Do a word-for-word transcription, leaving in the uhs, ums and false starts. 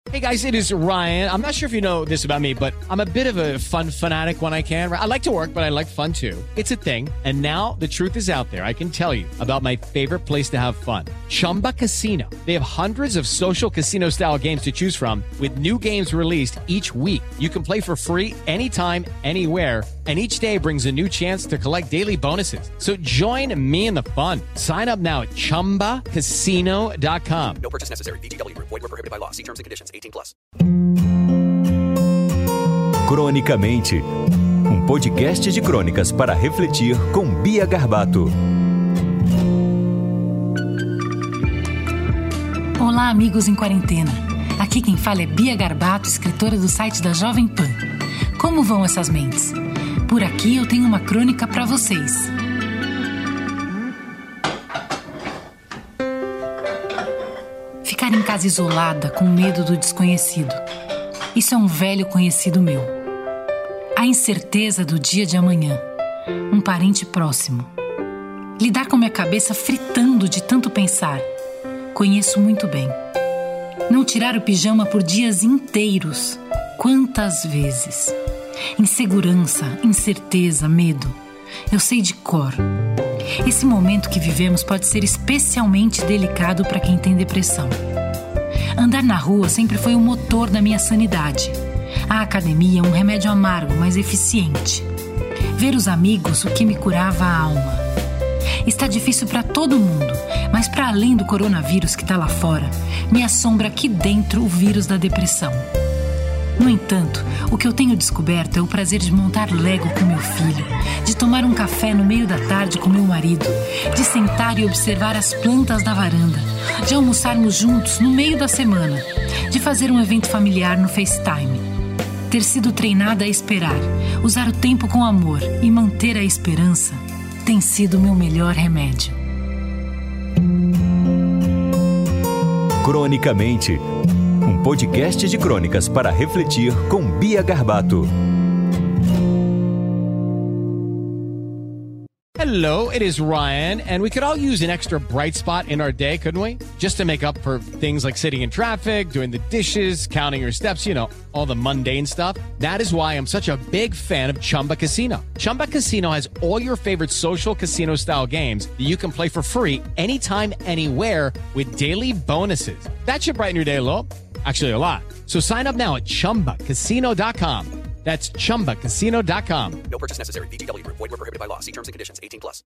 Hey guys, it is Ryan. I'm not sure if you know this about me, but I'm a bit of a fun fanatic when I can. I like to work, but I like fun too. It's a thing. And now the truth is out there. I can tell you about my favorite place to have fun. Chumba Casino. They have hundreds of social casino style games to choose from with new games released each week. You can play for free anytime, anywhere. And each day brings a new chance to collect daily bonuses. So join me in the fun. Sign up now at chumba casino dot com. No purchase necessary. V G W. Void where prohibited by law. See terms and conditions. eighteen plus. Cronicamente, um podcast de crônicas para refletir com Bia Garbato. Olá, amigos em quarentena. Aqui quem fala é Bia Garbato, escritora do site da Jovem Pan. Como vão essas mentes? Por aqui eu tenho uma crônica para vocês. Ficar em casa isolada com medo do desconhecido. Isso é um velho conhecido meu. A incerteza do dia de amanhã. Um parente próximo. Lidar com minha cabeça fritando de tanto pensar. Conheço muito bem. Não tirar o pijama por dias inteiros. Quantas vezes? Insegurança, incerteza, medo. Eu sei de cor. Esse momento que vivemos pode ser especialmente delicado para quem tem depressão. Andar na rua sempre foi o motor da minha sanidade. A academia é um remédio amargo, mas eficiente. Ver os amigos, o que me curava a alma. Está difícil para todo mundo, mas para além do coronavírus que está lá fora, me assombra aqui dentro o vírus da depressão. No entanto, o que eu tenho descoberto é o prazer de montar Lego com meu filho, de tomar um café no meio da tarde com meu marido, de sentar e observar as plantas da varanda, de almoçarmos juntos no meio da semana, de fazer um evento familiar no FaceTime. Ter sido treinada a esperar, usar o tempo com amor e manter a esperança tem sido meu melhor remédio. Cronicamente, um podcast de crônicas para refletir com Bia Garbato. Hello, it is Ryan, and we could all use an extra bright spot in our day, couldn't we? Just to make up for things like sitting in traffic, doing the dishes, counting your steps, you know, all the mundane stuff. That is why I'm such a big fan of Chumba Casino. Chumba Casino has all your favorite social casino-style games that you can play for free anytime, anywhere with daily bonuses. That should brighten your day a little. Actually, a lot. So sign up now at chumba casino dot com. That's chumba casino dot com. No purchase necessary. V G W. Void where prohibited by law. See terms and conditions. eighteen plus.